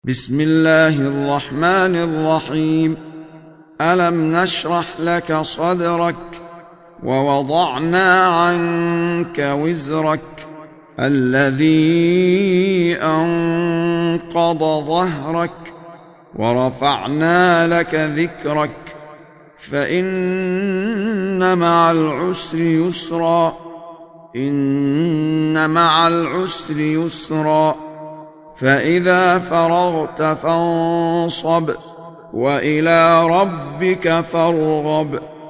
بسم الله الرحمن الرحيم. ألم نشرح لك صدرك ووضعنا عنك وزرك الذي أنقض ظهرك ورفعنا لك ذكرك فإن مع العسر يسرا إن مع العسر يسرا فإذا فرغت فانصب وإلى ربك فارغب.